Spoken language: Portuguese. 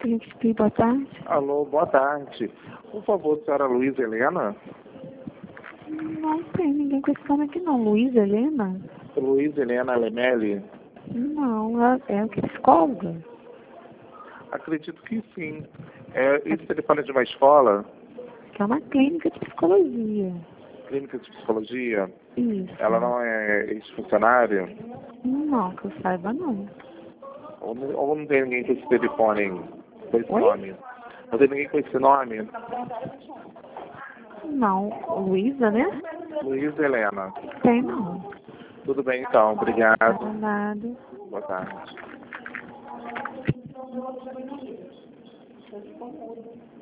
Clínica, boa tarde. Alô, boa tarde. Por favor, senhora Luísa Helena? Não tem ninguém com esse nome aqui não. Luísa Helena? Luísa Helena Lemelli? Não, é psicóloga. Acredito que sim. Esse telefone é de uma escola? Que é uma clínica de psicologia. Clínica de psicologia? Isso. Ela não é ex-funcionária? Não, que eu saiba não. Ou não tem ninguém com esse telefone, com esse Oi? nome? Não tem ninguém com esse nome? Não, Luísa, né? Luísa Helena. Tem não. Tudo bem então, obrigado. Nada. Boa tarde.